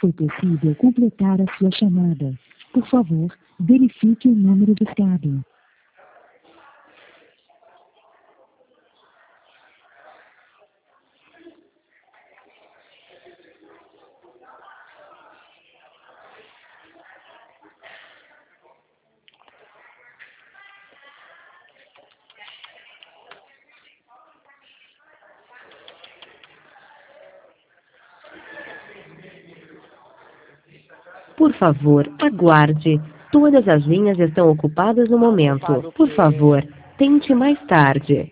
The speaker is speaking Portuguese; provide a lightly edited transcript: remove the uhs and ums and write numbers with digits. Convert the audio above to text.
foi possível completar a sua chamada. Por favor, verifique o número buscado. Por favor, aguarde. Todas as linhas estão ocupadas no momento. Por favor, tente mais tarde.